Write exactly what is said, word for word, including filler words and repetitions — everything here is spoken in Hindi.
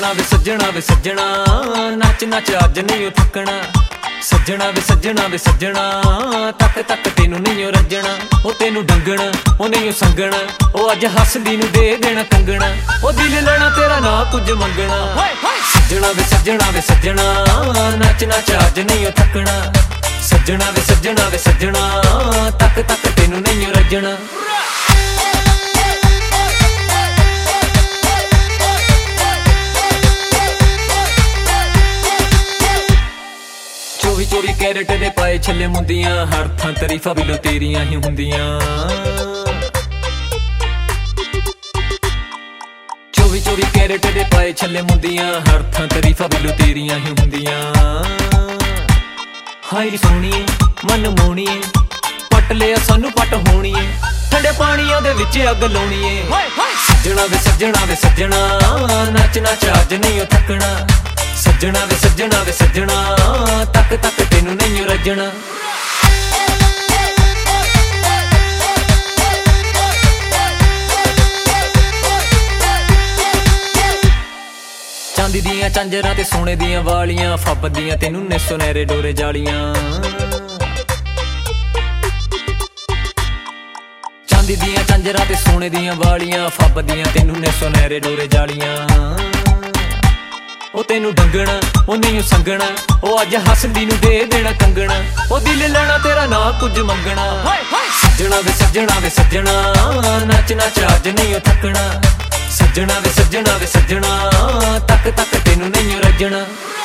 सज्जणा वे सज्जणा वे सज्जणा नच नच अज नहीं थकना। सज्जणा वे सज्जणा वे सज्जणा तक तक तेनू नहीं रजना। ओ तेनू डंगना ओ नहीं संगना, ओ अज हसदी नू दे देना कंगना। ओ दिल लेना तेरा ना कुछ मंगना। सज्जणा वे सज्जणा वे सज्जणा नच नच अज नहीं थकना। सज्जणा वे सज्जणा वे सज्जणा तक तक तेनू नहीं रजना। चौबी चौबी कैरेट दे पाए छले मुंदियां, हर थां तरीफा बिलो तेरियां ही हुंदियां। चौबी चौबी कैरेट दे पाए छले मुंदियां, हर थां तरीफा बिलो तेरियां ही हुंदियां। हाय सोहणीए मन मोहणीए पट लिया सानू पट होणीए, ठंडे पानियां दे विच अग लाउणीए। सज्जणा वे सज्जणा वे सज्जणा नच नच अज नहीं थकना। सज्जणा वे सज्जणा वे सज्जणा तक तक तेनू नहीं रजना। चांदी दियां झांजरां ते सोने दियां वालियां, फब्बदियां तेनू ने सुनहरे डोरे जालियां। चांदी दियां झांजरां ते सोने दियां वालियां, फब्बदियां तेनू ने सुनहरे डोरे जालियां। ओ तेनू डंगना ओ नहीं संगना, ओ अज हसदी नू दे देना कंगना। ओ दिल लेना तेरा ना कुछ मंगना। सज्जणा वे सज्जणा वे सज्जणा नच नच अज नहीं थकना। सज्जणा वे सज्जणा वे सज्जणा तक तक तेनू नहीं रजना।